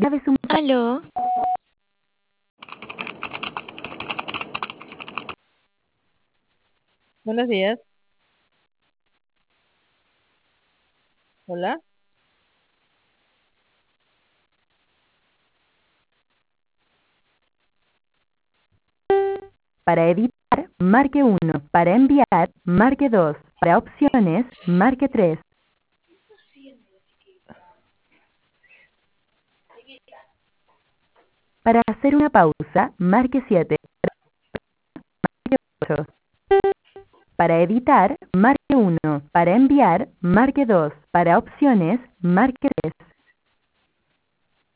Grabe su... Aló, Buenos días. Hola. Para editar, marque 1. Para enviar, marque 2. Para opciones, marque 3. Para hacer una pausa, marque 7. Marque 8. Para editar, marque 1. Para enviar, marque 2. Para opciones, marque 3.